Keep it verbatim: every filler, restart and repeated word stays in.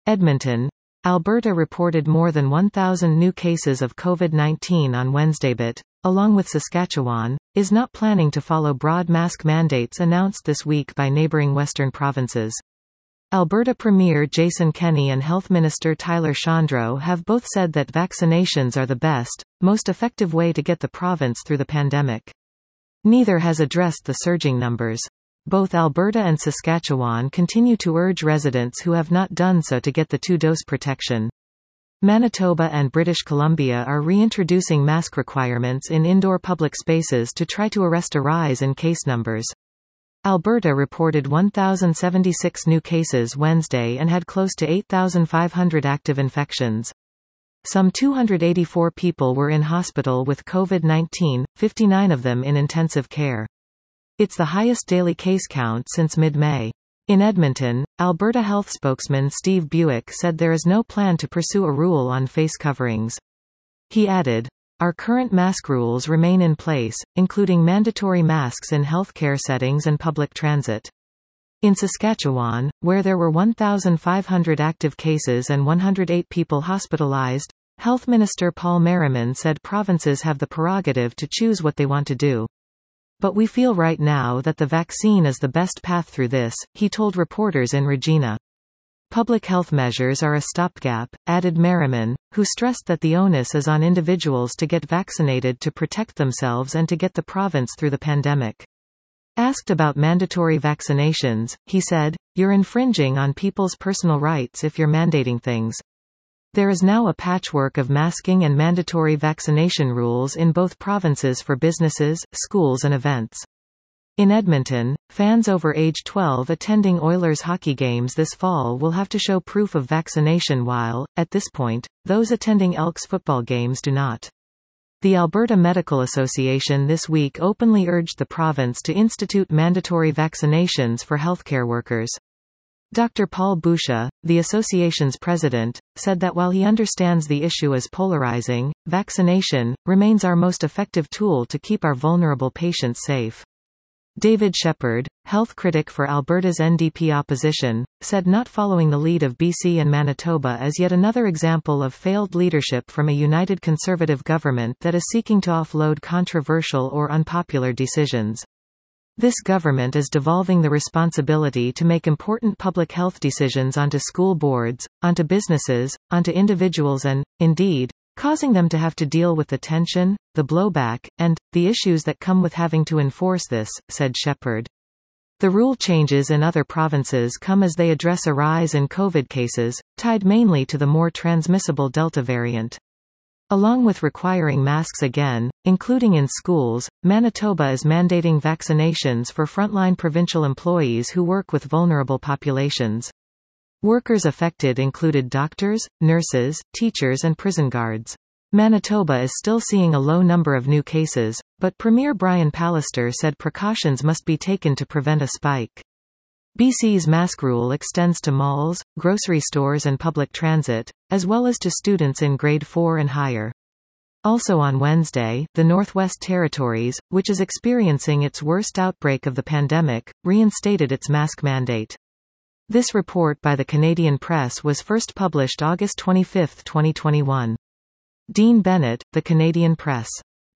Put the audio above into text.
Edmonton, Alberta reported more than one thousand new cases of COVID nineteen on Wednesday, but, along with Saskatchewan, is not planning to follow broad mask mandates announced this week by neighbouring western provinces. Alberta Premier Jason Kenney and Health Minister Tyler Shandro have both said that vaccinations are the best, most effective way to get the province through the pandemic. Neither has addressed the surging numbers. Both Alberta and Saskatchewan continue to urge residents who have not done so to get the two-dose protection. Manitoba and British Columbia are reintroducing mask requirements in indoor public spaces to try to arrest a rise in case numbers. Alberta reported one thousand seventy-six new cases Wednesday and had close to eight thousand five hundred active infections. Some two hundred eighty-four people were in hospital with COVID nineteen, fifty-nine of them in intensive care. It's the highest daily case count since mid-May. In Edmonton, Alberta Health spokesman Steve Buick said there is no plan to pursue a rule on face coverings. He added, "Our current mask rules remain in place, including mandatory masks in healthcare settings and public transit." In Saskatchewan, where there were one thousand five hundred active cases and one hundred eight people hospitalized, Health Minister Paul Merriman said provinces have the prerogative to choose what they want to do. "But we feel right now that the vaccine is the best path through this," he told reporters in Regina. "Public health measures are a stopgap," added Merriman, who stressed that the onus is on individuals to get vaccinated to protect themselves and to get the province through the pandemic. Asked about mandatory vaccinations, he said, "You're infringing on people's personal rights if you're mandating things." There is now a patchwork of masking and mandatory vaccination rules in both provinces for businesses, schools and events. In Edmonton, fans over age twelve attending Oilers hockey games this fall will have to show proof of vaccination while, at this point, those attending Elks football games do not. The Alberta Medical Association this week openly urged the province to institute mandatory vaccinations for healthcare workers. Doctor Paul Boucher, the association's president, said that while he understands the issue is polarizing, vaccination remains our most effective tool to keep our vulnerable patients safe. David Shepherd, health critic for Alberta's N D P opposition, said not following the lead of B C and Manitoba is yet another example of failed leadership from a united Conservative government that is seeking to offload controversial or unpopular decisions. This government is devolving the responsibility to make important public health decisions onto school boards, onto businesses, onto individuals and, indeed, causing them to have to deal with the tension, the blowback, and the issues that come with having to enforce this, said Shepherd. The rule changes in other provinces come as they address a rise in COVID cases, tied mainly to the more transmissible Delta variant. Along with requiring masks again, including in schools, Manitoba is mandating vaccinations for frontline provincial employees who work with vulnerable populations. Workers affected included doctors, nurses, teachers and prison guards. Manitoba is still seeing a low number of new cases, but Premier Brian Pallister said precautions must be taken to prevent a spike. B C's mask rule extends to malls, grocery stores and public transit, as well as to students in grade four and higher. Also on Wednesday, the Northwest Territories, which is experiencing its worst outbreak of the pandemic, reinstated its mask mandate. This report by the Canadian Press was first published August twenty-fifth, twenty twenty-one. Dean Bennett, The Canadian Press.